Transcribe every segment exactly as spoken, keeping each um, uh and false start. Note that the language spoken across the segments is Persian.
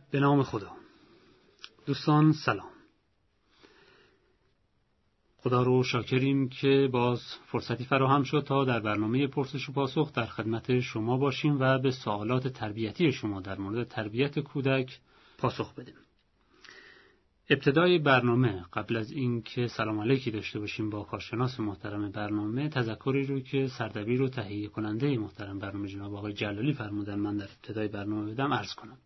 به نام خدا. دوستان سلام. خدا رو شاکریم که باز فرصتی فراهم شد تا در برنامه پرسش و پاسخ در خدمت شما باشیم و به سوالات تربیتی شما در مورد تربیت کودک پاسخ بدیم. ابتدای برنامه، قبل از این که سلام علیکی داشته باشیم با کارشناس محترم برنامه، تذکری رو که سردبیر و تهیه کننده محترم برنامه جناب آقای جلالی فرمودن من در ابتدای برنامه بدم عرض کنم.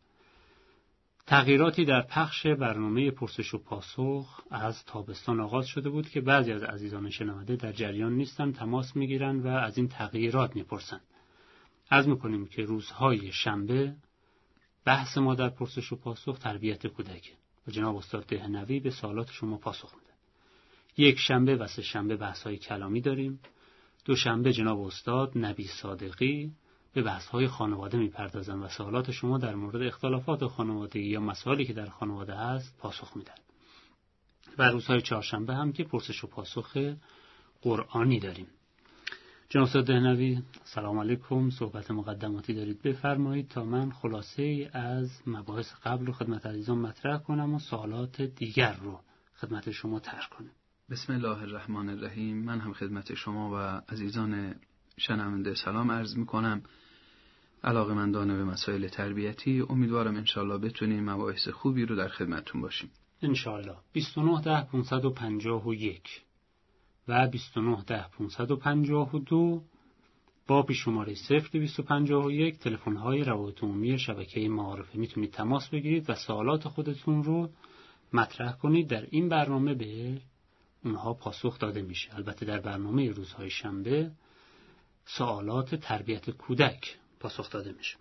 تغییراتی در پخش برنامه پرسش و پاسخ از تابستان آغاز شده بود که بعضی از عزیزان شنونده در جریان نیستن، تماس میگیرن و از این تغییرات میپرسن. عرض میکنیم که روزهای شنبه بحث ما در پرسش و پاسخ تربیت کودک و جناب استاد دهنوی به سوالات شما پاسخ میدن. یک شنبه و سه شنبه بحث‌های کلامی داریم. دو شنبه جناب استاد نبی صادقی به بحث‌های خانواده میپردازن و سوالات شما در مورد اختلافات خانوادگی یا مسائلی که در خانواده هست پاسخ میدن. و روزهای چهارشنبه هم که پرسش و پاسخ قرآنی داریم. جناب استاد دهنوی سلام علیکم، صحبت مقدماتی دارید، بفرمایید تا من خلاصه ای از مباحث قبل رو خدمت عزیزان مطرح کنم و سوالات دیگر رو خدمت شما طرح کنم. بسم الله الرحمن الرحیم. من هم خدمت شما و عزیزان شنونده سلام عرض میکنم. علاقه‌مندان به مسائل تربیتی، امیدوارم انشالله بتونیم مباحث خوبی رو در خدمتتون باشیم. انشالله. بیست و نه ده پانصد و پنجاه و یک و بیست و نه ده پانصد و پنجاه و دو با پیش شماره صفر دویست و پنجاه و یک تلفن‌های روابط عمومی شبکه معارفه میتونید تماس بگیرید و سوالات خودتون رو مطرح کنید. در این برنامه به اونها پاسخ داده میشه. البته در برنامه روزهای شنبه سوالات تربیت کودک پاسخ داده میشه.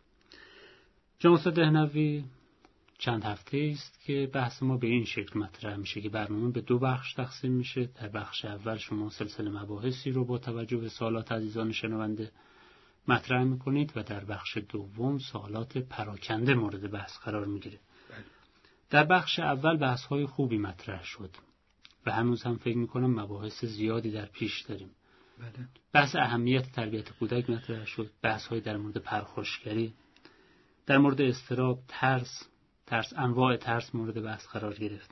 جناب استاد دهنوی، چند هفته است که بحث ما به این شکل مطرح میشه که برنامه به دو بخش تقسیم میشه. در بخش اول شما سلسله مباحثی رو با توجه به سوالات عزیزان شنونده مطرح میکنید و در بخش دوم سوالات پراکنده مورد بحث قرار میگیره. در بخش اول بحث های خوبی مطرح شد و هنوز هم فکر میکنم مباحث زیادی در پیش داریم. بله. بحث اهمیت تربیت کودک مطرح شد، بحث های در مورد پرخاشگری، در مورد اضطراب، ترس، ترس انواع ترس مورد بحث قرار گرفت.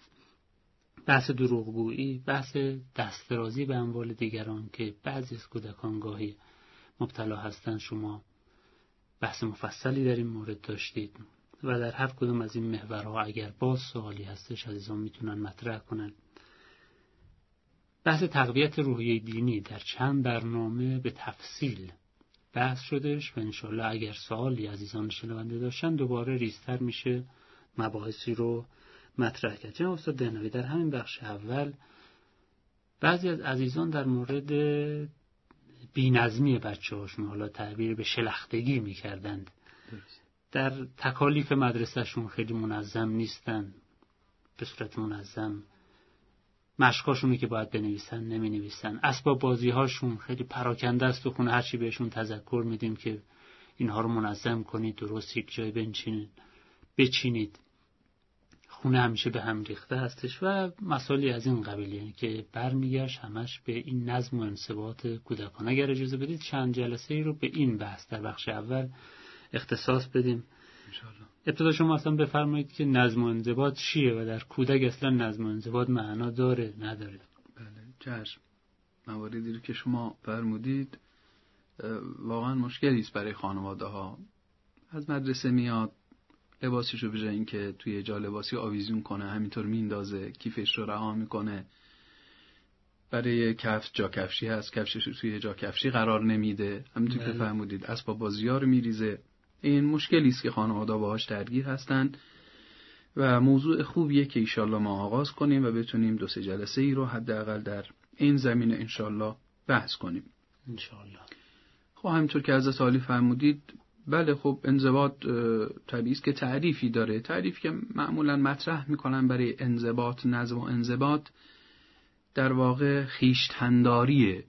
بحث دروغگویی، بحث دستدرازی به اموال دیگران که بعضی از کودکان گاهی مبتلا هستند. شما بحث مفصلی در این مورد داشتید و در هر کدوم از این محورها اگر باز سوالی هستش عزیزان میتونن مطرح کنن. بحث تقویت روحیه دینی در چند برنامه به تفصیل بحث شدش و انشالله اگر سوالی عزیزان شنونده داشتن دوباره ریزتر میشه مباحثی رو مطرح کرد. جناب استاد دهنوی، در همین بخش اول بعضی از عزیزان در مورد بی‌نظمی بچه‌هاشون، حالا تعبیر به شلختگی می‌کردند، در تکالیف مدرسه‌شون خیلی منظم نیستن، به صورت منظم مشقاشونی که باید بنویسن نمی‌نویسن، اسباب بازی‌هاشون خیلی پراکنده است و خونه هرچی بهشون تذکر میدیم که اینها رو منظم کنید، درست یک جای بنشینید، بچینید، خونه همیشه به هم ریخته هستش و مسائلی از این قبیل، یعنی که برمیگشت همش به این نظم و انضباط کودکان. اگر اجازه بدید چند جلسه ای رو به این بحث در بخش اول اختصاص بدیم انشاءالله. ابتدا شما اصلا بفرمایید که نظم و انضباط چیه و در کودک اصلا نظم و انضباط معنا داره نداره؟ بله، چشم. مواردی رو که شما فرمودید واقعا مشکلی است برای خانواده ها. از مدرسه میاد، لباسیشو به جای اینکه توی جا لباسی آویزون کنه همینطور میندازه، کیفش رو رها میکنه. برای کفش جا کفشی هست، کفشش رو توی جا کفشی قرار نمیده، همینطور که فرمودید اسباب بازی‌ها رو میریزه. این مشکلی است که خانواده باهاش درگیر هستن و موضوع خوبیه که انشالله ما آغاز کنیم و بتونیم دو سه جلسه ای رو حداقل در این زمینه انشالله بحث کنیم انشالله. خب همینطور که حضرت عالی فرمودید، بله خب انضباط طبیعی است که تعریفی داره. تعریفی که معمولا مطرح میکنن برای انضباط، نظم و انضباط در واقع خویشتنداریه.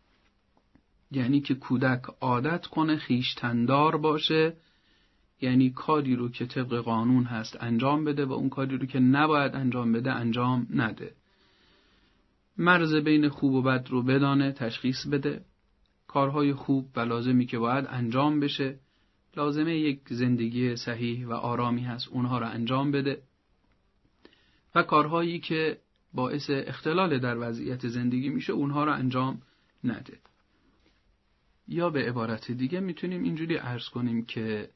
یعنی که کودک عادت کنه خویشتندار باشه، یعنی کاری رو که طبق قانون هست انجام بده و اون کاری رو که نباید انجام بده انجام نده. مرز بین خوب و بد رو بدانه، تشخیص بده. کارهای خوب و لازمی که باید انجام بشه لازمه یک زندگی صحیح و آرامی هست اونها را انجام بده و کارهایی که باعث اختلال در وضعیت زندگی میشه اونها را انجام نده. یا به عبارت دیگه میتونیم اینجوری عرض کنیم که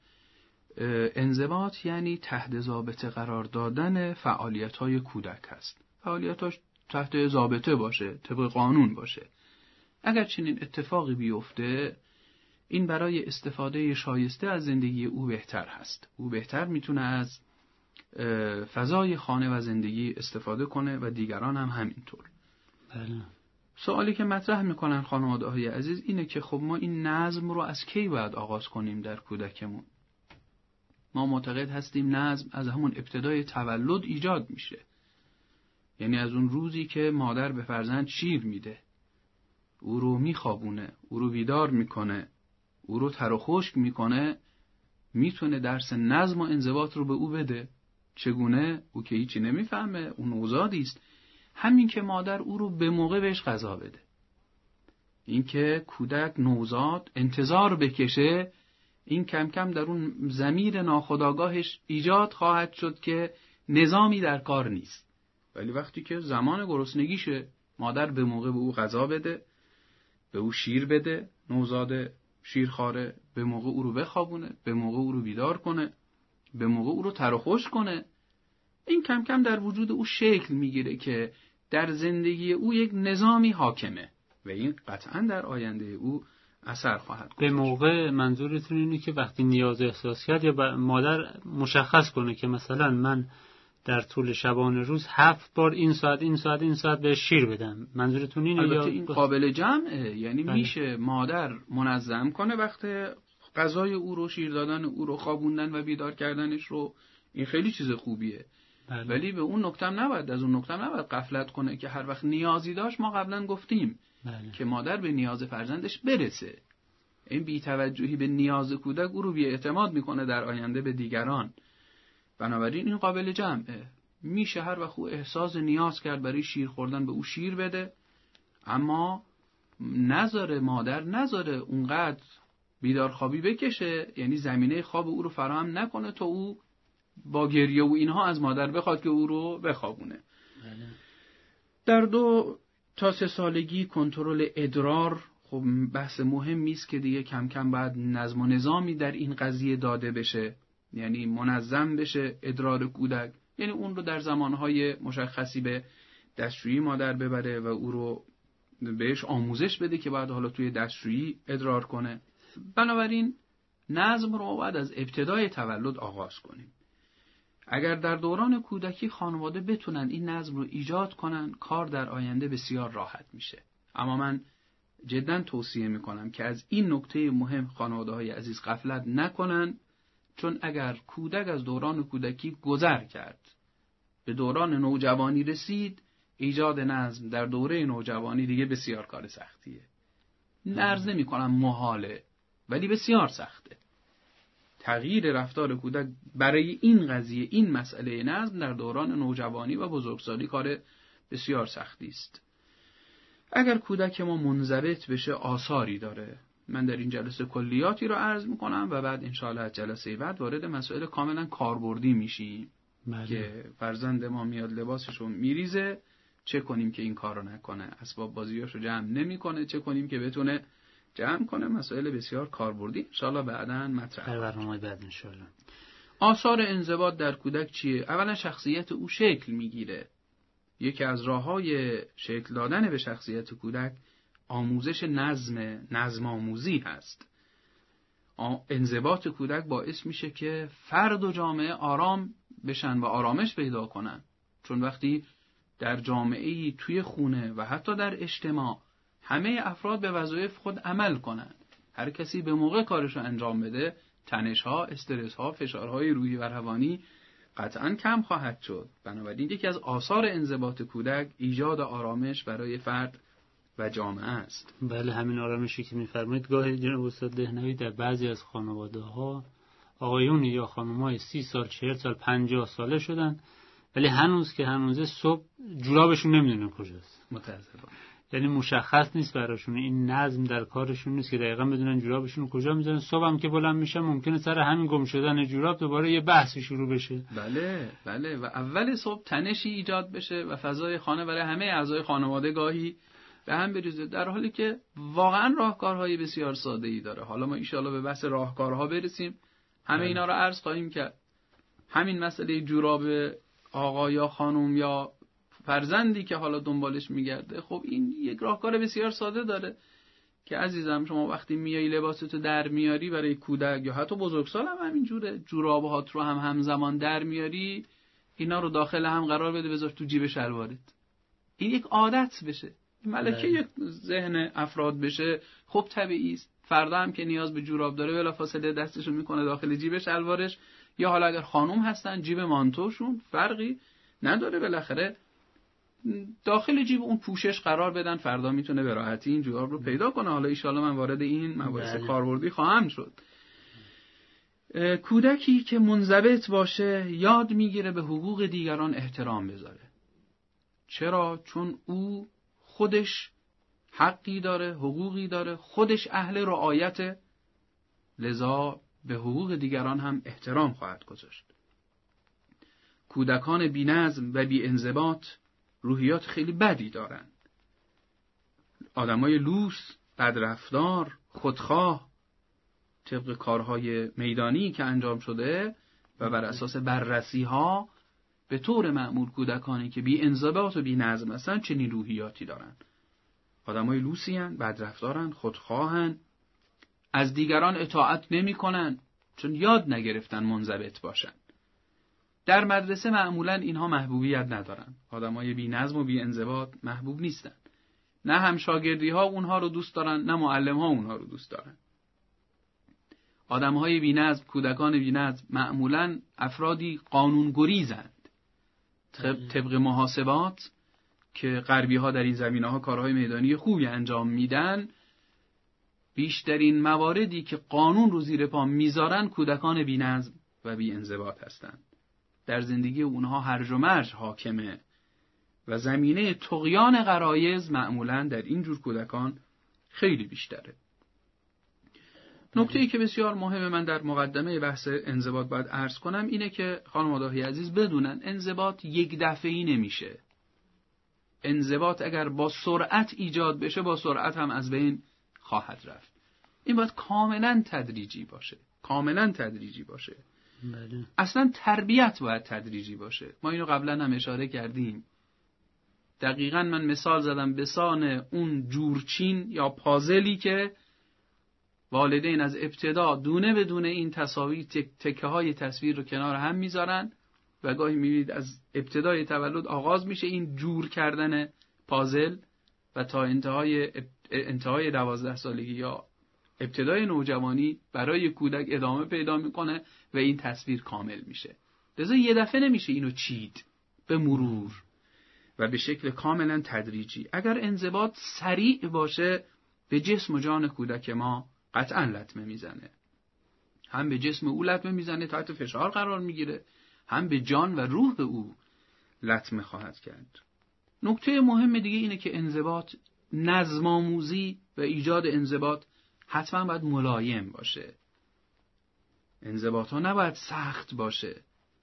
انضباط یعنی تحت ضابطه قرار دادن فعالیت‌های کودک هست. فعالیتاش تحت ضابطه باشه، طبق قانون باشه. اگر چنین اتفاقی بیفته، این برای استفاده شایسته از زندگی او بهتر هست. او بهتر میتونه از فضای خانه و زندگی استفاده کنه و دیگران هم همینطور. بله. سوالی که مطرح میکنن خانواده‌های عزیز اینه که خب ما این نظم رو از کی باید آغاز کنیم در کودکمون؟ ما معتقد هستیم نظم از همون ابتدای تولد ایجاد میشه. یعنی از اون روزی که مادر به فرزند شیر میده، او رو میخوابونه، او رو بیدار میکنه، او رو تر و خشک میکنه، میتونه درس نظم و انضباط رو به او بده. چگونه؟ او که هیچی نمیفهمه، اون نوزادی است. همین که مادر او رو به موقع بهش غذا بده. این که کودک نوزاد انتظار بکشه، این کم کم در اون ضمیر ناخودآگاهش ایجاد خواهد شد که نظامی در کار نیست. ولی وقتی که زمان گرسنگیشه، مادر به موقع به او غذا بده، به او شیر بده، نوزاد شیرخواره، به موقع او رو بخوابونه، به موقع او رو بیدار کنه، به موقع او رو تر و خشک کنه، این کم کم در وجود او شکل میگیره که در زندگی او یک نظامی حاکمه و این قطعا در آینده او اثر خواهد گذاشت. به موقع منظورتون اینه که وقتی نیاز احساس کرد یا مادر مشخص کنه که مثلا من در طول شبانه روز هفت بار این ساعت این ساعت این ساعت به شیر بدم، منظورتون اینه؟ البته یا این قابل جمعه، یعنی بله. میشه مادر منظم کنه وقت غذای او رو، شیر دادن او رو، خوابوندن و بیدار کردنش رو، این خیلی چیز خوبیه. بله. ولی به اون نکته هم نباید از اون نکته هم نباید غفلت کنه که هر وقت نیازی داشت، ما قبلا گفتیم بله. که مادر به نیاز فرزندش برسه. این بی‌توجهی به نیاز کودک او رو بی‌اعتماد میکنه در آینده به دیگران. بنابراین این قابل جمعه. میشه هر وقت او احساس نیاز کرد برای شیر خوردن به او شیر بده، اما نذاره مادر نذاره اونقدر بیدار خوابی بکشه، یعنی زمینه خواب او رو فراهم نکنه تا او با گریه و اینها از مادر بخواد که او رو بخوابونه. بله. در دو تا سه سالگی کنترل ادرار خب بحث مهمی است که دیگه کم کم باید نظم و نظامی در این قضیه داده بشه، یعنی منظم بشه ادرار کودک، یعنی اون رو در زمانهای مشخصی به دستشویی مادر ببره و او رو بهش آموزش بده که بعد حالا توی دستشویی ادرار کنه. بنابراین نظم رو باید از ابتدای تولد آغاز کنیم. اگر در دوران کودکی خانواده بتونن این نظم رو ایجاد کنن، کار در آینده بسیار راحت میشه. اما من جدا توصیه میکنم که از این نکته مهم خانواده‌های عزیز غفلت نکنن، چون اگر کودک از دوران کودکی گذر کرد، به دوران نوجوانی رسید، ایجاد نظم در دوره نوجوانی دیگه بسیار کار سختیه. عرض نمی کنم محاله، ولی بسیار سخته. تغییر رفتار کودک برای این قضیه، این مسئله نظم در دوران نوجوانی و بزرگسالی کار بسیار سختی است. اگر کودک ما منضبط بشه آثاری داره. من در این جلسه کلیاتی رو عرض میکنم و بعد انشاءالله از جلسه بعد وارد مسائل کاملا کاربردی میشیم. بله. که فرزند ما میاد لباسشو میریزه، چه کنیم که این کارو نکنه، اسباب بازیاشو جمع نمیکنه، چه کنیم که بتونه جمع کنه. مسائل بسیار کاربردی انشاءالله بعداً مطرح در برنامه بعد انشاءالله. آثار انضباط در کودک چیه؟ اولا شخصیت او شکل میگیره. یکی از راههای شکل دادن به شخصیت کودک آموزش نظم، نظم آموزی هست. انضباط کودک باعث میشه که فرد و جامعه آرام بشن و آرامش پیدا کنن. چون وقتی در جامعه‌ای توی خونه و حتی در اجتماع همه افراد به وظایف خود عمل کنن، هر کسی به موقع کارشو انجام بده، تنش‌ها، استرس‌ها، فشارهای روحی و روانی قطعاً کم خواهد شد. بنابراین یکی از آثار انضباط کودک ایجاد آرامش برای فرد و جامعه است. بله، همین آرامشی که می‌فرمایید گاهی جناب استاد دهنوی در بعضی از خانواده‌ها آقایون یا خانم‌های سی سال، چهل سال، پنجاه ساله شدن ولی هنوز که هنوزه صبح جورابشون نمیدونن کجاست. متأسفانه. یعنی مشخص نیست براشون، این نظم در کارشون نیست که دقیقاً بدونن جورابشون کجا میذارن. صبحم که بلند میشن ممکنه سر همین گم شدن جوراب دوباره یه بحثی شروع بشه. بله بله، و اول صبح تنشی ایجاد بشه و فضای خانه برای همه اعضای خانواده گاهی به هم بریزه، در حالی که واقعا راهکارهای بسیار ساده‌ای داره. حالا ما ان شاءالله به بحث راهکارها برسیم، همه اینا رو عرض خواهیم کرد. همین مسئله جوراب آقا یا خانم یا فرزندی که حالا دنبالش میگرده، خب این یک راهکار بسیار ساده داره که عزیزم شما وقتی میای لباستو در میاری برای کودک یا حتی بزرگسال هم همین جوره، جورابات رو هم همزمان در میاری، اینا رو داخل هم قرار بده، بذار تو جیب شلوارت. این یک عادت بشه، ملکه یک ذهن افراد بشه، خب طبیعی است. فردا هم که نیاز به جوراب داره بلافاصله دستشو میکنه داخل جیب شلوارش، یا حالا اگر خانم هستن جیب مانتوشون، فرقی نداره، بالاخره داخل جیب اون پوشش قرار بدن، فردا میتونه به راحتی این جوراب رو پیدا کنه. حالا ان شاءالله من وارد این مباحث کاربردی خواهم شد. کودکی که منضبط باشه یاد میگیره به حقوق دیگران احترام بذاره. چرا؟ چون او خودش حقی داره، حقوقی داره، خودش اهل رعایت، لذا به حقوق دیگران هم احترام خواهد گذاشت. کودکان بی‌نظم و بی‌انضباط روحیات خیلی بدی دارن. آدمای لوس، بدرفتار، خودخواه، طبق کارهای میدانی که انجام شده و بر اساس بررسی ها، به طور معمول کودکانی که بی‌انضباط و بی‌نظم هستن چنین روحیاتی دارن. آدمای لوسی هن، بدرفتارن، خودخواهن، از دیگران اطاعت نمی کنن چون یاد نگرفتن منضبط باشن. در مدرسه معمولا اینها محبوبیت ندارن. آدمای بی‌نظم و بی‌انضباط محبوب نیستن. نه هم شاگردی ها اونها رو دوست دارن، نه معلم ها اونها رو دوست دارن. آدمهای بی‌نظم، کودکان بی‌نظم معمولا افرادی قانونگریزند. طبق محاسبات که غربی ها در این زمینه ها کارهای میدانی خوبی انجام میدن، بیشترین مواردی که قانون رو زیر پا میذارن کودکان بی‌نظم و بی‌انضباط هستند. در زندگی اونها هرج و مرج حاکمه و زمینه طغیان غرایز معمولاً در این جور کودکان خیلی بیشتره. نکته‌ای که بسیار مهمه من در مقدمه بحث انضباط باید عرض کنم اینه که خانواده‌های عزیز بدونن انضباط یک دفعه‌ای نمیشه. انضباط اگر با سرعت ایجاد بشه با سرعت هم از بین خواهد رفت. این باید کاملا تدریجی باشه، کاملا تدریجی باشه. بله. اصلا تربیت باید تدریجی باشه. ما اینو قبلا هم اشاره کردیم. دقیقاً من مثال زدم به سان اون جورچین یا پازلی که والدین از ابتدا دونه بدونه این تصاویر تک تکه های تصویر رو کنار هم میذارن و گاهی میبینید از ابتدای تولد آغاز میشه این جور کردن پازل و تا انتهای انتهای دوازده سالگی یا ابتدای نوجوانی برای کودک ادامه پیدا میکنه و این تصویر کامل میشه. لذا یه دفعه نمیشه اینو چید، به مرور و به شکل کاملا تدریجی. اگر انضباط سریع باشه به جسم و جان کودک ما قطعا لطمه میزنه. هم به جسم او لطمه میزنه، تحت فشار قرار میگیره، هم به جان و روح او لطمه خواهد کرد. نکته مهم دیگه اینه که انضباط، نظم آموزی و ایجاد انضباط حتما باید ملایم باشه. انضباط ها نباید سخت باشه.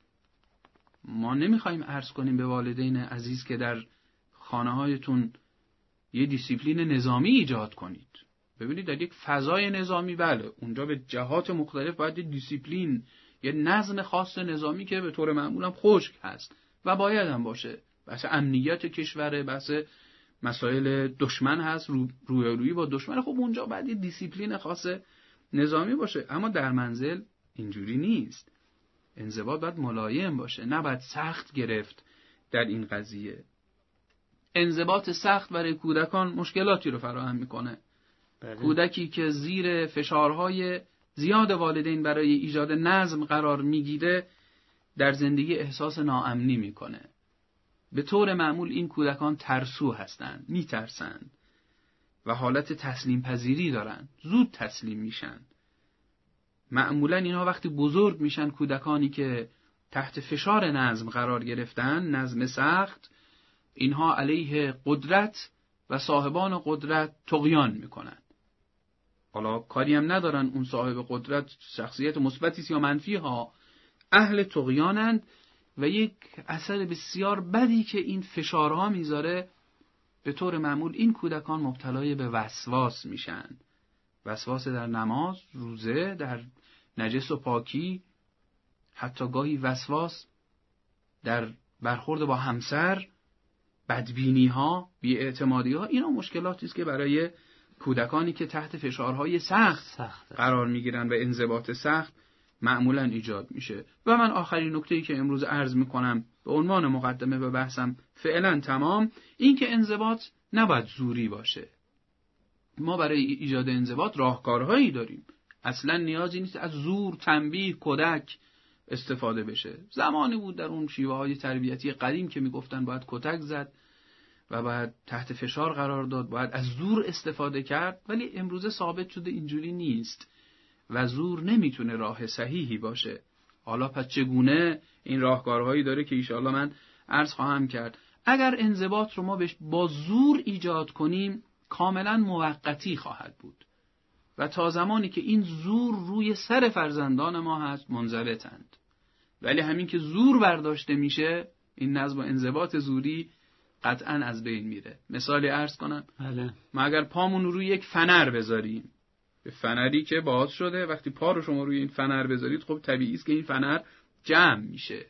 ما نمیخوایم عرض کنیم به والدین عزیز که در خانه هایتون یه دیسیپلین نظامی ایجاد کنید. ببینید در یک فضای نظامی بله اونجا به جهات مختلف باید یه دیسیپلین، یه نظم خاص نظامی که به طور معمول هم خشک هست و باید هم باشه. بحث امنیت کشوره، بحث مسائل دشمن هست، رو رویارویی با دشمن، خب اونجا باید یه دیسیپلین خاص نظامی باشه. اما در منزل اینجوری نیست. انضباط باید ملایم باشه، نباید سخت گرفت در این قضیه. انضباط سخت برای کودکان مشکلاتی رو فراهم میکنه. بله. کودکی که زیر فشارهای زیاد والدین برای ایجاد نظم قرار میگیره در زندگی احساس ناامنی میکنه. به طور معمول این کودکان ترسو هستند، میترسن و حالت تسلیم پذیری دارن، زود تسلیم میشن. معمولا اینها وقتی بزرگ میشن، کودکانی که تحت فشار نظم قرار گرفتن، نظم سخت، اینها علیه قدرت و صاحبان قدرت طغیان میکنند. حالا کاری هم ندارن اون صاحب قدرت شخصیت مثبتی یا منفی ها، اهل طغیانند و یک اثر بسیار بدی که این فشارها میذاره، به طور معمول این کودکان مبتلای به وسواس میشن. وسواس در نماز، روزه، در نجس و پاکی، حتی گاهی وسواس در برخورد با همسر، بدبینی ها، بی‌اعتمادی ها. اینا مشکلاتی است که برای کودکانی که تحت فشارهای سخت, سخت قرار میگیرن و انضباط سخت معمولا ایجاد میشه. و من آخرین نکته‌ای که امروز عرض میکنم به عنوان مقدمه به بحثم فعلا تمام، این که انضباط نباید زوری باشه. ما برای ایجاد انضباط راهکارهایی داریم. اصلا نیازی نیست از زور، تنبیه، کتک استفاده بشه. زمانی بود در اون شیوه های تربیتی قدیم که میگفتن باید کتک زد و باید تحت فشار قرار داد، باید از زور استفاده کرد، ولی امروزه ثابت شده اینجوری نیست و زور نمیتونه راه صحیحی باشه. حالا پس چگونه؟ این راهکارهایی داره که انشاءالله من عرض خواهم کرد. اگر انضباط رو ما با زور ایجاد کنیم کاملا موقتی خواهد بود و تا زمانی که این زور روی سر فرزندان ما هست منضبطند. ولی همین که زور برداشته میشه، این نظم و انضباط زوری قطعا از بین میره. مثالی عرض کنم، بله. ما اگر پامون روی یک فنر بذاریم، به فنری که باز شده، وقتی پا رو شما روی این فنر بذارید خب طبیعی است که این فنر جمع میشه.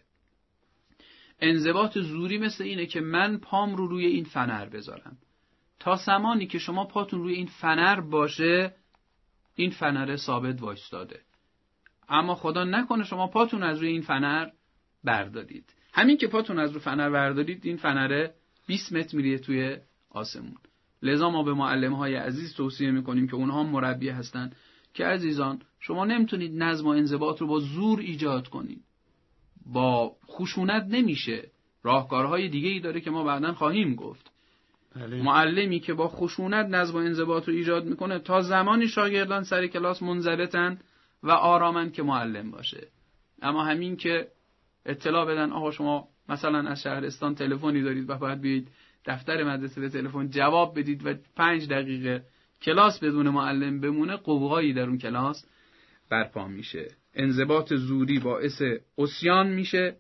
انضباط زوری مثل اینه که من پام رو روی این فنر بذارم، تا زمانی که شما پاتون روی این فنر باشه این فنر ثابت وایستاده. اما خدا نکنه شما پاتون از روی این فنر بردارید. همین که پاتون از روی فنر بردارید این فنره بیست متر میره توی آسمون. لذا ما به معلم‌های عزیز توصیه میکنیم که اونها مربی هستن که عزیزان شما نمیتونید نظم و انضباط رو با زور ایجاد کنید. با خشونت نمیشه. راهکارهای دیگه‌ای داره که ما بعداً خواهیم گفت. بله. معلمی که با خشونت نظم و انضباط رو ایجاد میکنه تا زمانی شاگردان سر کلاس منضبطن و آرامن که معلم باشه. اما همین که اطلاع بدن آقا شما مثلا از شهرستان تلفنی دارید و باید بیایید دفتر مدرسه به تلفن جواب بدید و پنج دقیقه کلاس بدون معلم بمونه، قوقایی در اون کلاس برپا میشه. انضباط زوری باعث عصیان میشه.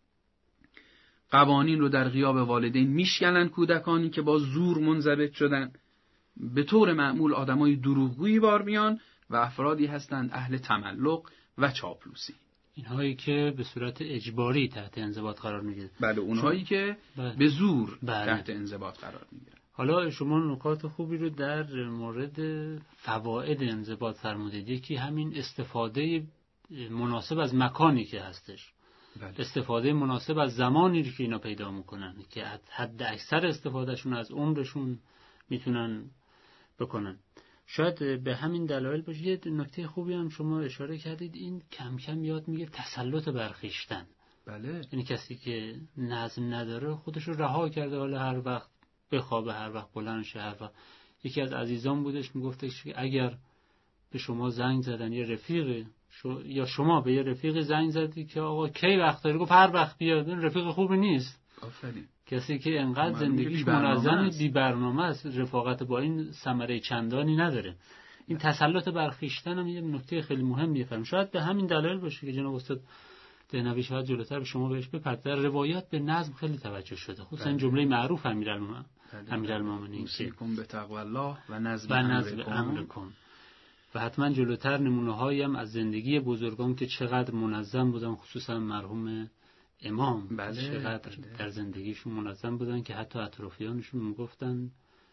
قوانین رو در غیاب والدین میشکنن کودکانی که با زور منضبط شدن. به طور معمول آدمای دروغگویی بار میان و افرادی هستند اهل تملق و چاپلوسی. اینهایی که به صورت اجباری تحت انضباط قرار میگیرن. بله، اونهایی که بله. به زور بله. تحت انضباط قرار میگیرن. حالا شما نکات خوبی رو در مورد فواید انضباط فرمودید. یکی همین استفاده مناسب از مکانی که هستش. بله. استفاده مناسب از زمانی که اینا پیدا میکنن که حد اکثر استفادهشون از عمرشون میتونن بکنن. شاید به همین دلایل باشه. یه نکته خوبی هم شما اشاره کردید، این کم کم یاد میگه تسلط بر خویشتن. بله. یعنی کسی که نظم نداره خودش رو رها کرده، حالا هر وقت بخوابه، هر وقت بلند شه، هر وقت. یکی از عزیزان بودش میگفتش که اگر به شما زنگ زدن یه رفیق شو یا شما به یه رفیق زنگ زدی که آقا کی وقت داری، گفت هر وقت بیاد، رفیق خوبی نیست. آفرین. کسی که انقدر زندگیش منظم بی برنامه است، رفاقت با این ثمره چندانی نداره. این تسلط بر خویشتن هم یه نکته خیلی مهمیه. فهم شاید به همین دلایل باشه که جناب استاد دهنوی شاید جلوتر به شما بهش بپرد. در روایات به نظم خیلی توجه شده، خصوصا جمله معروف امیرالمومنین امیرالمومنین اوصیکم بتقوی الله و نظم امرکم. و حتما جلوتر نمونه‌هایی هم از زندگی بزرگان که چقدر منظم بودن، خصوصا مرحوم امام بله، چقدر بله. در زندگیشون منظم بودن که حتی اطرافیانشون میگفتن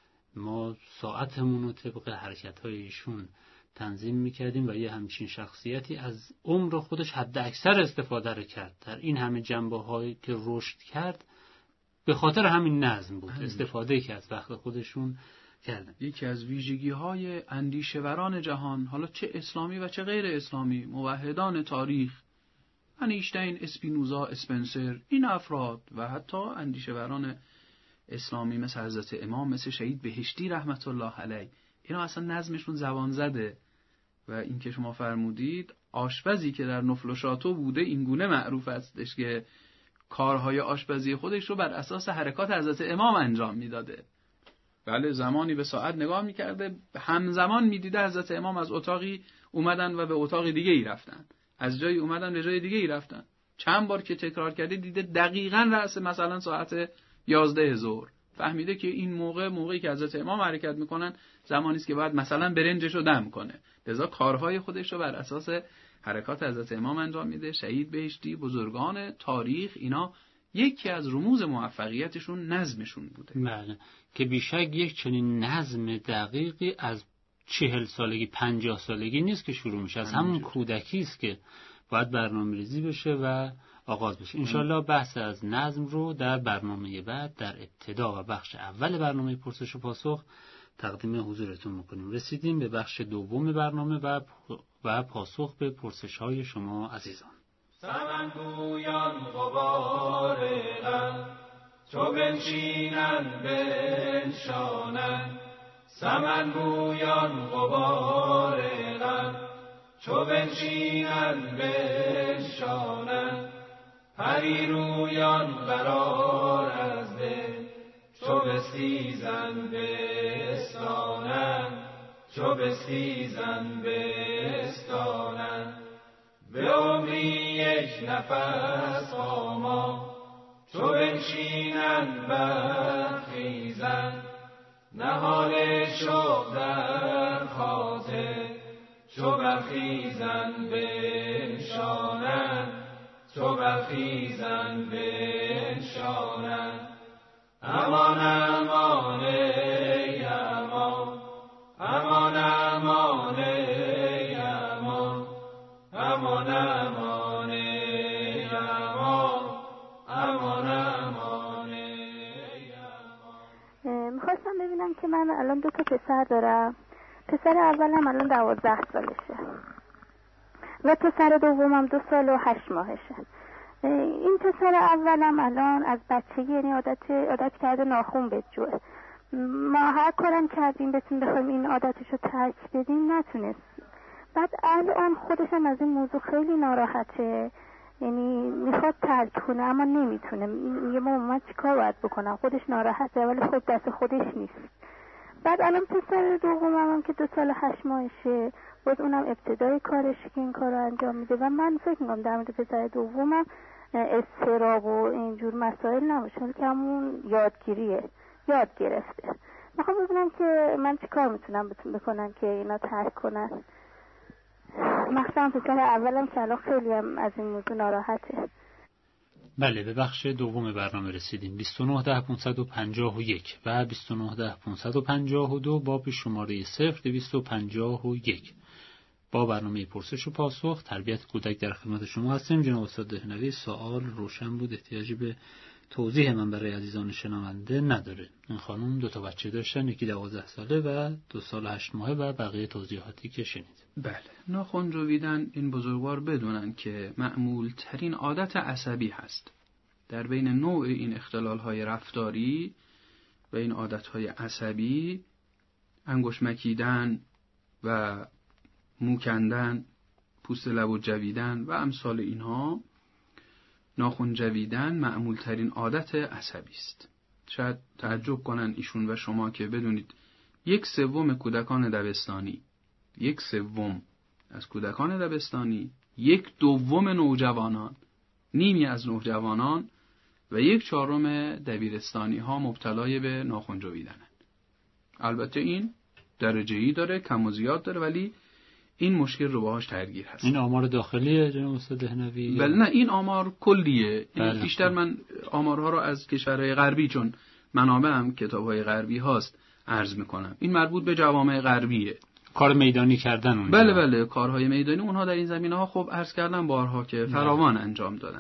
ما ساعتمون رو طبق حرکت‌های ایشون تنظیم میکردیم و یه همچین شخصیتی از عمر خودش حد اکثر استفاده رو کرد. در این همه جنبه‌هایی که رشد کرد به خاطر همین نظم بود، استفاده که از وقت خودشون کردن. یکی از ویژگی‌های اندیشه‌وران جهان، حالا چه اسلامی و چه غیر اسلامی، موحدان تاریخ، اینشتین، اسپینوزا، اسپنسر، این افراد و حتی اندیشه‌وران اسلامی مثل حضرت امام، مثل شهید بهشتی رحمت الله علیه، اینا اصلا نظمشون زبان زده. و این که شما فرمودید آشپزی که در نفل و شاتو بوده این گونه معروف هستش که کارهای آشپزی خودش رو بر اساس حرکات حضرت امام انجام میداده. بله زمانی به ساعت نگاه میکرده، همزمان میدیده حضرت امام از اتاقی اومدن و به اتاق دیگه ای رفتن، از جایی اومدن به جای دیگه ای رفتن. چند بار که تکرار کرده دیده دقیقاً رأس مثلا ساعت یازده ظهر، فهمیده که این موقع موقعی که حضرت امام حرکت میکنن زمانی است که باید مثلا برنجشو دم کنه، لذا کارهای خودش رو بر اساس حرکات حضرت امام انجام میده. شهید بهشتی، بزرگان تاریخ، اینا یکی از رموز موفقیتشون نظمشون بوده. بله، که بیشک یک چنین نظم دقیقی از چهل سالگی پنجاه سالگی نیست که شروع میشه، از همون کودکی است که باید برنامه‌ریزی بشه و آغاز بشه. انشالله بحث از نظم رو در برنامه بعد در ابتدا و بخش اول برنامه پرسش و پاسخ تقدیم حضورتون میکنیم. رسیدیم به بخش دوم برنامه و و پاسخ به پرسش های شما عزیزان. سمنگویان غبار غم چو بنشینند بنشانند، سمنگویان غبار غم چو بنشینند بنشانند، پریرویان قرار از دل چو بستیزند بستانند، چو بستیزند بستانند، به عمری یک نفس خاما چو بنشینند برخیزند، نهال شوق در خاطر چو برخیزند بنشانند، چو برخیزند بنشانند، امان امان ای امان، امان امان ای امان، امان امان ای امان، امان امان ای امان. میخواستم ببینم که من الان دو تا پسر دارم. پسر اولم الان دوازده سالشه و پسر دومم دو سال و هشت ماهشه. این پسر اولم الان از بچگی یعنی عادت عادت کرده ناخون بجوه. ما هر کارم کردیم بتونیم بخوایم این عادتش رو ترک بدیم نتونست. بعد الان خودش هم از این موضوع خیلی ناراحته، یعنی میخواد ترک کنه اما نمیتونه. میگه مامان من چیکار باید بکنم؟ خودش ناراحته ولی خود دست خودش نیست. بعد الان پسر دومم هم که دو سال هشت ماهشه، باز اونم ابتدای کارش که این کار رو انجام میده و من فکر میکنم در مورد پسر دومم اضطراب و اینجور مسائل نباشه که همون یادگیریه، یاد گرفته. میخوام ببینم که من چی کار میتونم بتون بکنم که اینا ترک کنن. مخصوصا پسر اولم که الان خیلی هم از این موضوع ناراحته. بله، به بخش دوم برنامه رسیدیم. بیست و نه ده پانصد و پنجاه و یک و بیست و نه ده پانصد و پنجاه و دو با شماره صفر دویست و پنجاه و یک با برنامه پرسش و پاسخ تربیت کودک در خدمت شما هستیم. جناب استاد دهنوی، سوال روشن بود، احتیاجی به توضیح من برای عزیزان شنونده نداره. این خانم دو تا بچه داشتن، یکی دوازده ساله و دو سال هشت ماهه و بقیه توضیحاتی که شنید. بله، ناخن جویدن این بزرگوار بدونن که معمول ترین عادت عصبی هست. در بین نوع این اختلال های رفتاری و این عادت های عصبی، انگشت مکیدن و مو کندن، پوست لب و جویدن و امثال اینها، ناخن جویدن معمول ترین عادت عصبی است. شاید تعجب کنن ایشون و شما که بدونید یک سوم کودکان دبستانی، یک سوم از کودکان دبستانی، یک دوم نوجوانان، نیمی از نوجوانان و یک چهارم دبیرستانی ها مبتلای به ناخن جویدنند. البته این درجه‌ای داره، کم و زیاد داره، ولی این مشکل رو باهاش درگیر هست. این آمار داخلیه جناب استاد دهنوی؟ بله، نه این آمار کلیه. بله. بیشتر من آمارها رو از کشورهای غربی، چون منابعم کتاب‌های غربی هاست، عرض میکنم. این مربوط به جوامع غربیه. کار میدانی کردن اونجا. بله بله، کارهای میدانی اونها در این زمینه‌ها خب عرض کردم بارها که فراوان بله. انجام دادن.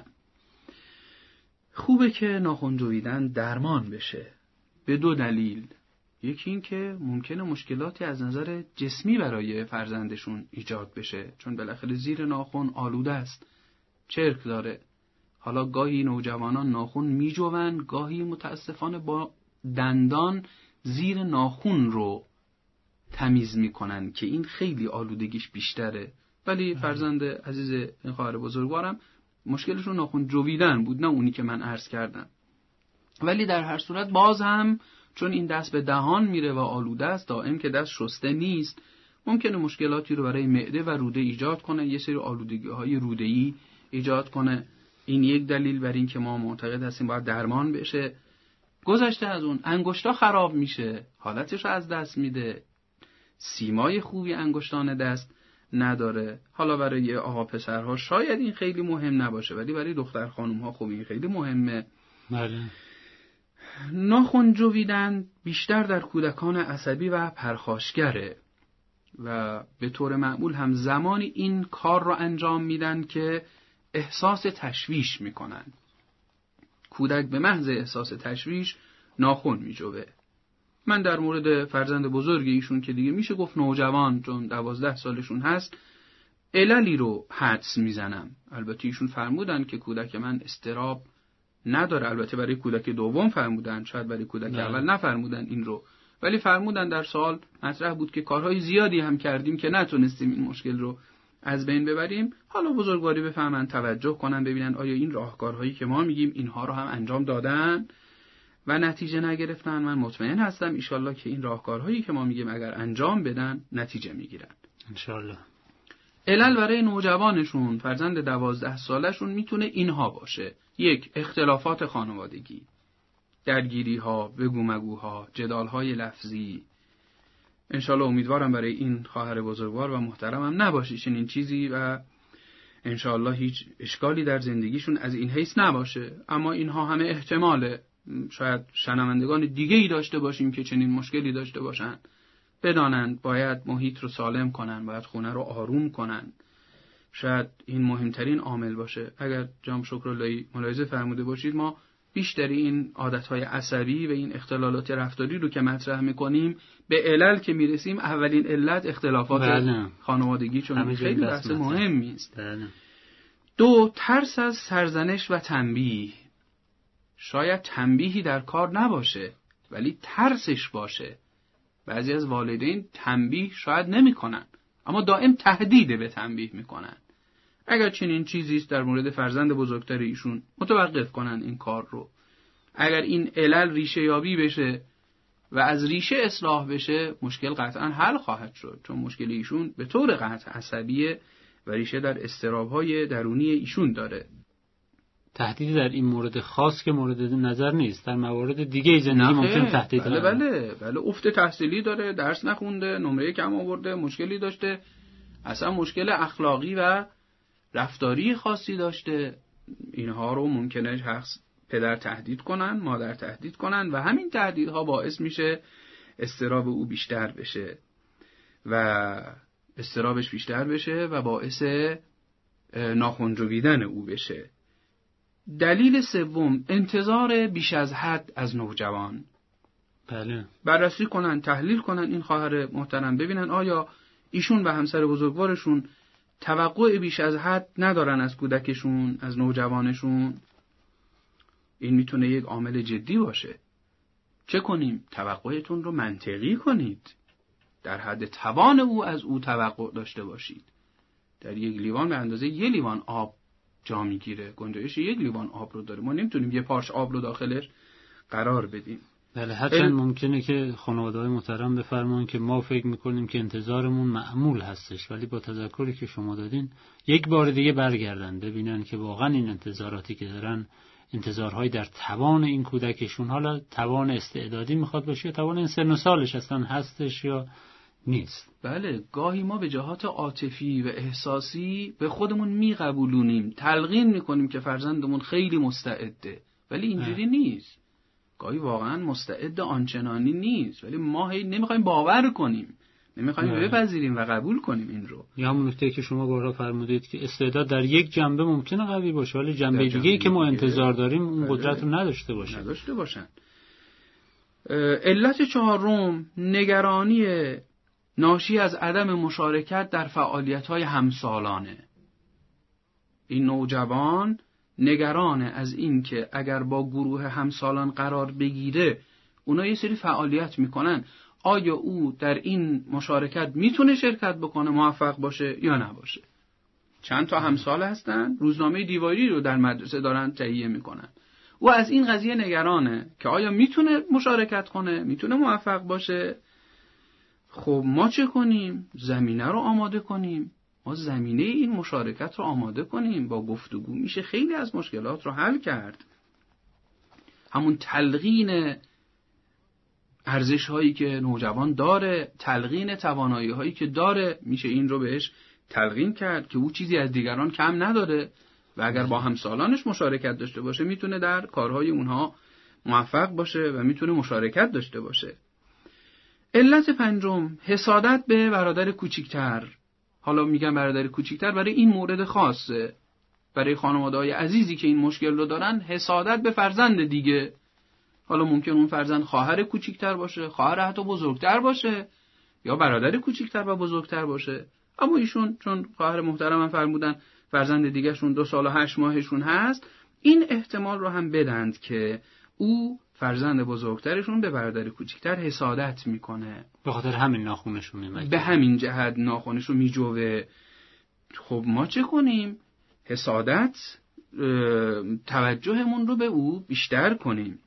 خوبه که ناخن جویدن درمان بشه به دو دلیل. یکی این که ممکنه مشکلاتی از نظر جسمی برای فرزندشون ایجاد بشه، چون بالاخره زیر ناخن آلوده است، چرک داره. حالا گاهی نوجوانان ناخن میجوون، گاهی متاسفانه با دندان زیر ناخن رو تمیز میکنن که این خیلی آلودگیش بیشتره. ولی فرزند عزیز این خواهر بزرگوارم مشکلشون ناخن جویدن بود، نه اونی که من عرض کردم. ولی در هر صورت باز هم چون این دست به دهان میره و آلوده است، دائم که دست شسته نیست، ممکنه مشکلاتی رو برای معده و روده ایجاد کنه، یه سری آلودگی‌های روده‌ای ایجاد کنه. این یک دلیل بر این که ما معتقد هستیم باید درمان بشه. گذشته از اون انگشتا خراب میشه، حالتش رو از دست میده، سیمای خوبی انگشتان دست نداره. حالا برای آقا پسرها شاید این خیلی مهم نباشه، ولی برای دختر خانوم‌ها خب این خیلی مهمه. بله. ناخن جویدن بیشتر در کودکان عصبی و پرخاشگره و به طور معمول هم زمانی این کار رو انجام میدن که احساس تشویش میکنن. کودک به محض احساس تشویش ناخن میجوه. من در مورد فرزند بزرگ ایشون که دیگه میشه گفت نوجوان، چون دوازده سالشون هست، عللی رو حدس میزنم. البته ایشون فرمودن که کودک من اضطراب نداره، البته برای کودک دوم فرمودن، شاید برای کودک نه. اول نفرمودن این رو، ولی فرمودن در سوال مطرح بود که کارهای زیادی هم کردیم که نتونستیم این مشکل رو از بین ببریم. حالا بزرگواری بفهمن، توجه کنن، ببینن آیا این راهکارهایی که ما میگیم اینها رو هم انجام دادن و نتیجه نگرفتن. من مطمئن هستم ایشالله که این راهکارهایی که ما میگیم اگر انجام بدن نتیجه میگیرن انشالله. علل برای نوجوانشون، فرزند دوازده سالشون میتونه اینها باشه: یک، اختلافات خانوادگی، درگیری ها، بگو مگوها، جدال های لفظی. انشالله امیدوارم برای این خواهر بزرگوار و محترمم نباشه چنین چیزی و انشالله هیچ اشکالی در زندگیشون از این حیث نباشه. اما اینها همه احتماله، شاید شنوندگان دیگه ای داشته باشیم که چنین مشکلی داشته باشن. بدانند باید محیط رو سالم کنن، باید خونه رو آروم کنن. شاید این مهمترین عامل باشه. اگر جناب شکراللهی ملاحظه فرموده باشید، ما بیشتری این عادتهای عصبی و این اختلالات رفتاری رو که مطرح میکنیم، به علل که میرسیم اولین علت اختلافات بله. خانوادگی، چون خیلی بحث مهمی است. بله. دو، ترس از سرزنش و تنبیه. شاید تنبیهی در کار نباشه ولی ترسش باشه. بعضی از والدین تنبیه شاید نمی کنن اما دائم تهدید به تنبیه می کنن. اگر چنین چیزی است در مورد فرزند بزرگتر ایشون، متوقف کنن این کار رو. اگر این علل ریشه یابی بشه و از ریشه اصلاح بشه، مشکل قطعا حل خواهد شد، چون مشکل ایشون به طور قطع عصبیه و ریشه در اضطراب‌های درونی ایشون داره. تهدیدی در این مورد خاص که مورد نظر نیست، در موارد دیگه زندگی ممکن تهدید بله بله بله افت تحصیلی داره، درس نخونده، نمره کم آورده، مشکلی داشته، اصلا مشکل اخلاقی و رفتاری خاصی داشته. اینها رو ممکنه شخص پدر تهدید کنن، مادر تهدید کنن و همین تهدیدها باعث میشه اضطراب او بیشتر بشه و اضطرابش بیشتر بشه و باعث ناخنجویدن او بشه. دلیل سوم، انتظار بیش از حد از نوجوان. بله. بررسی کنن، تحلیل کنن این خواهر محترم، ببینن آیا ایشون و همسر بزرگوارشون توقع بیش از حد ندارن از کودکشون، از نوجوانشون. این میتونه یک عامل جدی باشه. چه کنیم؟ توقعتون رو منطقی کنید. در حد توان او از او توقع داشته باشید. در یک لیوان به اندازه یک لیوان آب جا میگیره، گنجایش یک لیوان آب رو داره. ما نمیتونیم یه پارچ آب رو داخلش قرار بدیم. بله، هرچند ممکنه که خانواده‌های محترم بفرمایند که ما فکر میکنیم که انتظارمون معمول هستش، ولی با تذکری که شما دادین یک بار دیگه برگردن ببینن که واقعا این انتظاراتی که دارن انتظارهای در توان این کودکشون، حالا توان استعدادی میخواد باشه یا توان این سن و سالش اصلا هستش یا نیست. بله، گاهی ما به جهات عاطفی و احساسی به خودمون میقبولونیم، تلقین میکنیم که فرزندمون خیلی مستعده، ولی اینجوری اه. نیست. گاهی واقعا مستعد آنچنانی نیست، ولی ما هی نمیخوایم باور کنیم، نمیخوایم بپذیریم و قبول کنیم این رو. یا همون نکته که شما بارها فرمودید که استعداد در یک جنبه ممکنه قوی باشه، ولی جنبه دیگه‌ای که ما انتظار داریم اون قدرت رو نداشته باشه. نداشته باشن. علت چهارم، نگرانی ناشی از عدم مشارکت در فعالیت‌های همسالانه. این نوجوان نگران از این که اگر با گروه همسالان قرار بگیره، اونا یه سری فعالیت میکنن، آیا او در این مشارکت میتونه شرکت بکنه، موفق باشه یا نباشه. چند تا همسال هستن، روزنامه دیواری رو در مدرسه دارن تهیه میکنن. او از این قضیه نگرانه که آیا میتونه مشارکت کنه، میتونه موفق باشه. خب ما چه کنیم؟ زمینه رو آماده کنیم. ما زمینه این مشارکت رو آماده کنیم. با گفتگو میشه خیلی از مشکلات رو حل کرد. همون تلقین ارزش هایی که نوجوان داره، تلقین توانایی هایی که داره، میشه این رو بهش تلقین کرد که او چیزی از دیگران کم نداره و اگر با همسالانش مشارکت داشته باشه میتونه در کارهای اونها موفق باشه و میتونه مشارکت داشته باشه. علت پنجم، حسادت به برادر کوچیکتر. حالا میگم برادر کوچیکتر برای این مورد خاصه، برای خانواده‌های عزیزی که این مشکل رو دارن، حسادت به فرزند دیگه. حالا ممکن اون فرزند خواهر کوچیکتر باشه، خواهر حتی بزرگتر باشه، یا برادر کوچیکتر و بزرگتر باشه. اما ایشون چون خواهر محترمم فرمودن فرزند دیگه شون دو سال و هشت ماهشون هست، این احتمال رو هم بدند که او فرزند بزرگترشون به برادر کوچیکتر حسادت میکنه، به خاطر همین ناخونشون میمکه، به همین جهت ناخونشو میجوه. خب ما چه کنیم؟ حسادت توجهمون رو به او بیشتر کنیم.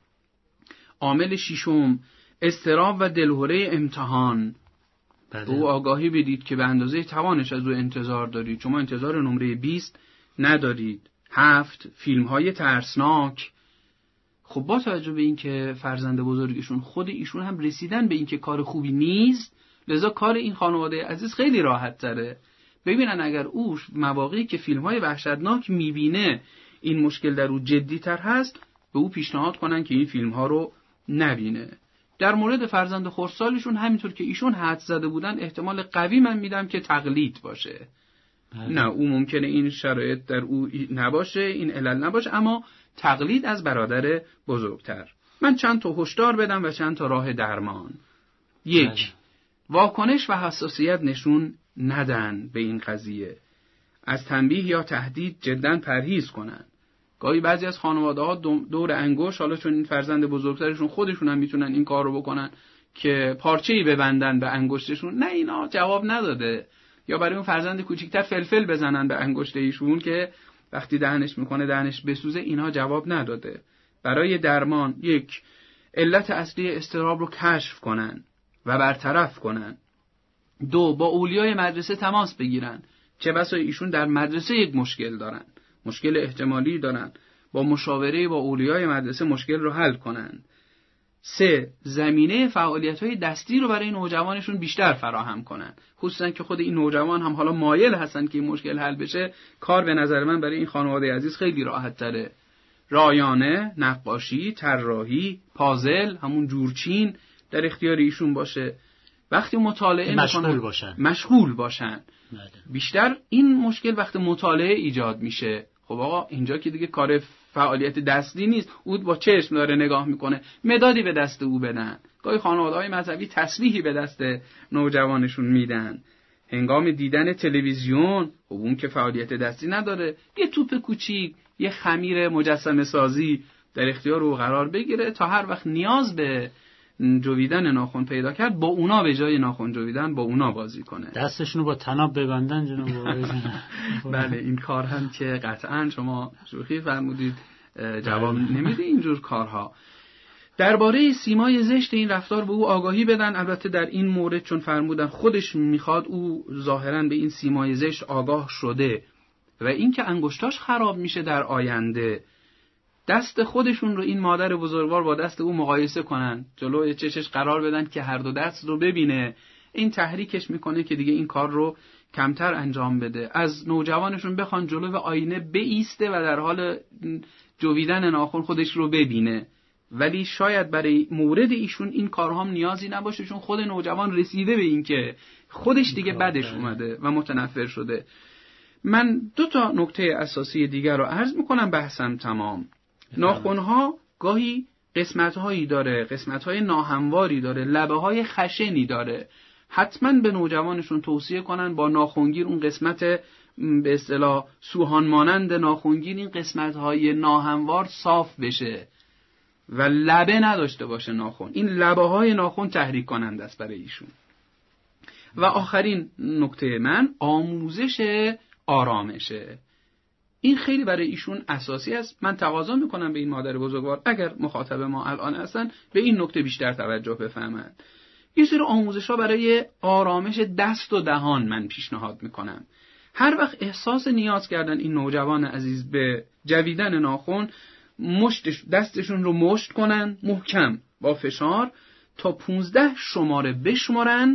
عامل ششم، اضطراب و دلهره امتحان. به او آگاهی بدید که به اندازه توانش از او انتظار دارید. شما انتظار نمره بیست ندارید. هفت، فیلم های ترسناک. خب با توجه به این که فرزند بزرگشون خود ایشون هم رسیدن به این که کار خوبی نیست، لذا کار این خانواده عزیز خیلی راحت تره. ببینن اگر او مواقعی که فیلم های وحشتناک میبینه این مشکل در او جدی تر هست، به او پیشنهاد کنن که این فیلم ها رو نبینه. در مورد فرزند خردسالشون همینطور که ایشون حدس زده بودن، احتمال قوی من میدم که تقلید باشه. نه، او ممکنه این شرایط در او نباشه، این علل نباشه، اما تقلید از برادر بزرگتر. من چند تا هشدار بدم و چند تا راه درمان. یک، واکنش و حساسیت نشون ندن به این قضیه. از تنبیه یا تهدید جداً پرهیز کنن. گاهی بعضی از خانواده‌ها دور انگشت، حالا چون این فرزند بزرگترشون خودشون هم میتونن این کار رو بکنن که پارچه‌ای ببندن به انگشتشون، نه اینا جواب نداده. یا برای اون فرزند کوچیکتر فلفل بزنن به انگشت ایشون که وقتی دهنش میکنه دهنش بسوزه، اینها جواب نداده. برای درمان، یک، علت اصلی اضطراب رو کشف کنن و برطرف کنن. دو، با اولیای مدرسه تماس بگیرن. چه بسا ایشون در مدرسه یک مشکل دارن، مشکل احتمالی دارن، با مشاوره با اولیای مدرسه مشکل رو حل کنن. سه، زمینه فعالیت‌های دستی رو برای نوجوانشون بیشتر فراهم کنن، خصوصا که خود این نوجوان هم حالا مایل هستن که این مشکل حل بشه. کار به نظر من برای این خانواده عزیز خیلی راحت تره. رایانه، نقاشی، طراحی، پازل، همون جورچین در اختیار ایشون باشه. وقتی مطالعه مشغول باشن مشغول باشن بیشتر این مشکل وقتی مطالعه ایجاد میشه. خب آقا اینجا که دیگه کار فعالیت دستی نیست، او با چشم داره نگاه میکنه، مدادی به دست او بدن. گاهی خانواده‌های مذهبی تسبیحی به دست نوجوانشون میدن. هنگام دیدن تلویزیون، خب اون که فعالیت دستی نداره، یه توپ کوچیک، یه خمیر مجسمه سازی در اختیار او قرار بگیره تا هر وقت نیاز به جویدن ناخن پیدا کرد، با اونا به جای ناخن جویدن با اونا بازی کنه. دستشونو با طناب ببندن جناب. بله، این کار هم که قطعاً شما شوخی فرمودید جواب نمیده اینجور کارها. درباره سیمای زشت این رفتار به او آگاهی بدن. البته در این مورد چون فرمودن خودش میخواد، او ظاهراً به این سیمای زشت آگاه شده و این که انگشتاش خراب میشه در آینده، دست خودشون رو این مادر بزرگوار با دست او مقایسه کنن، جلوی چشش قرار بدن که هر دو دست رو ببینه. این تحریکش میکنه که دیگه این کار رو کمتر انجام بده. از نوجوانشون بخوان جلوی آینه بایسته و در حال جویدن ناخن خودش رو ببینه. ولی شاید برای مورد ایشون این کارها هم نیازی نباشه، چون خود نوجوان رسیده به این که خودش دیگه بدش اومده و متنفر شده. من دو تا نکته اساسی دیگر رو عرض میکنم، بحثم تمام. ناخن‌ها گاهی قسمت‌هایی داره، قسمت‌های ناهمواری داره، لبه‌های خشنی داره. حتما به نوجوانشون توصیه کنن با ناخنگیر اون قسمت به اصطلاح سوهان مانند ناخنگیر این قسمت‌های ناهموار صاف بشه و لبه نداشته باشه ناخن. این لبه‌های ناخن تحریک کننده است برای ایشون. و آخرین نکته من آموزش آرامشه. این خیلی برای ایشون اساسی است. من تقاضا میکنم به این مادر بزرگوار اگر مخاطب ما الان هستن به این نکته بیشتر توجه بفرمایند. یه سری آموزش‌ها برای آرامش دست و دهان من پیشنهاد میکنم. هر وقت احساس نیاز کردن این نوجوان عزیز به جویدن ناخن، مشتش دستشون رو مشت کنن محکم با فشار تا پونزده شماره بشمارن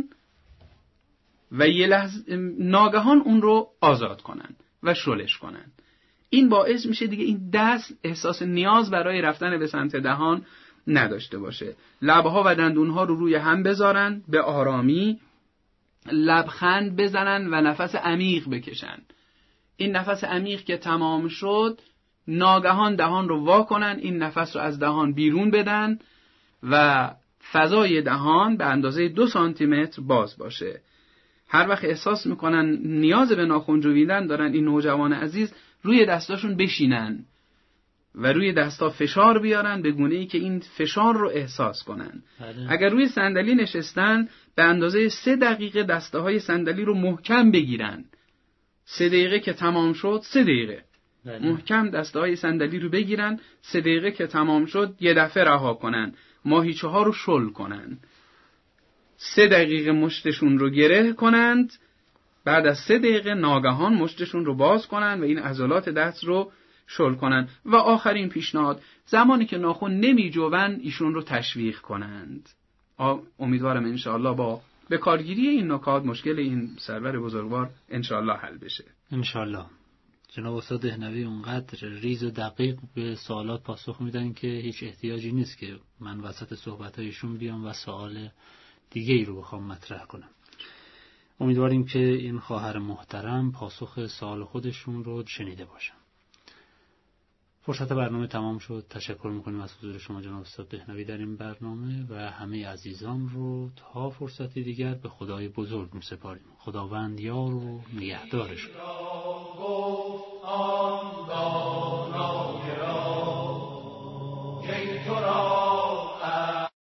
و یه لحظه ناگهان اون رو آزاد کنن و شلش کنن. این باعث میشه دیگه این دست احساس نیاز برای رفتن به سمت دهان نداشته باشه. لبها و دندونها رو روی هم بذارن به آرامی، لبخند بزنن و نفس عمیق بکشن. این نفس عمیق که تمام شد، ناگهان دهان رو وا کنن، این نفس رو از دهان بیرون بدن و فضای دهان به اندازه دو سانتی متر باز باشه. هر وقت احساس میکنن نیاز به ناخن جویدن دارن، این نوجوان عزیز روی دستاشون بشینن و روی دستا فشار بیارن به گونه‌ای که این فشار رو احساس کنن. بله. اگر روی صندلی نشستن به اندازه سه دقیقه دسته های صندلی رو محکم بگیرن. سه دقیقه که تمام شد، سه دقیقه بله. محکم دسته های صندلی رو بگیرن. سه دقیقه که تمام شد یه دفعه رها کنن. ماهیچه ها رو شل کنن. سه دقیقه مشتشون رو گره کنند. بعد از سه دقیقه ناگهان مشتشون رو باز کنن و این عضلات دست رو شل کنن. و آخرین پیشنهاد، زمانی که ناخن نمی جوون ایشون رو تشویق کنند. امیدوارم انشاءالله با به کارگیری این نکات مشکل این سرور بزرگوار انشاءالله حل بشه. انشاءالله. جناب استاد دهنوی اونقدر ریز و دقیق به سوالات پاسخ میدن که هیچ احتیاجی نیست که من وسط صحبتایشون بیام و سوال دیگه ای رو بخوام مطرح کنم. امیدواریم که این خواهر محترم پاسخ سوال خودشون رو شنیده باشن. فرصت برنامه تمام شد. تشکر میکنیم از حضور شما جناب استاد دهنوی در این برنامه و همه عزیزان رو تا فرصتی دیگر به خدای بزرگ میسپاریم. خداوند یار و نگهدارشون. آن دانای را که تو را